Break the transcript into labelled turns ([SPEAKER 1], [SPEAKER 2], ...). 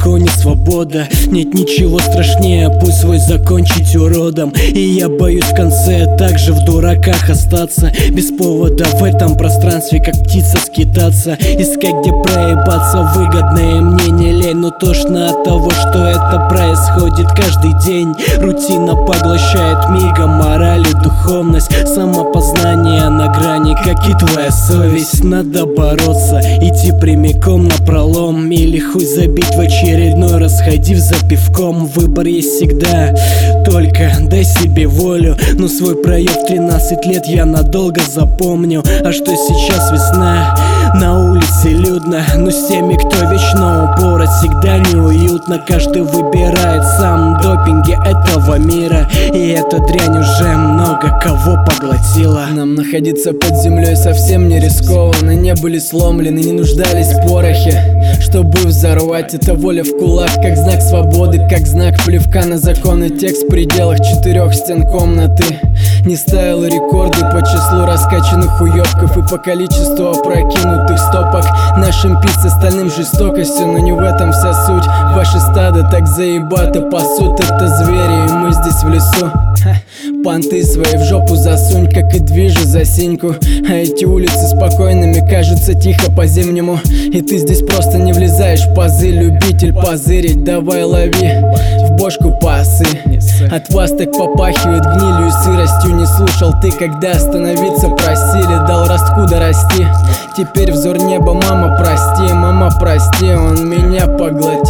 [SPEAKER 1] далеко не свобода. Нет ничего страшнее, пусть свой закончить уродом. И я боюсь в конце также в дураках остаться, без повода в этом пространстве, как птица скитаться, искать где проебаться. Выгодное мне не лень, но тошно от того, что это происходит каждый день. Рутина поглощает мигом мораль и духовность, самопознание на грани, как и твоя совесть. Надо бороться, идти прямиком напролом, или хуй забить в очередной раз, ходив за пивком. Выбор есть всегда, только дай себе волю. Но свой проеб в 13 лет я надолго запомню. А что сейчас весна, на улице людно, но с теми, кто вечно упорот, всегда неуютно. Каждый выбирает сам допинги этого мира, и эта дрянь уже много кого поглотила.
[SPEAKER 2] Нам находиться под землей совсем не рискованно. Не были сломлены, не нуждались в порохе, чтобы взорвать. Это воля в кулак, как знак свободы, как знак плевка на законный текст в пределах 4 стен комнаты. Не ставил рекорды по числу раскачанных уёбков и по количеству опрокинутых стопок. Нашим пить с остальным жестокостью, но не в этом вся суть. Ваше стадо так заебато пасут, это звери, и мы здесь в лесу. Понты свои в жопу засунь, как и движи за синьку. А эти улицы спокойными кажутся тихо по-зимнему. И ты здесь просто не влезаешь в пазы. Любитель позырить, давай лови в бошку пасы. От вас так попахивает гнилью и сыростью. Не слушал ты, когда остановиться просили, дал ростку дорасти. Теперь взор неба, мама прости, он меня поглотил.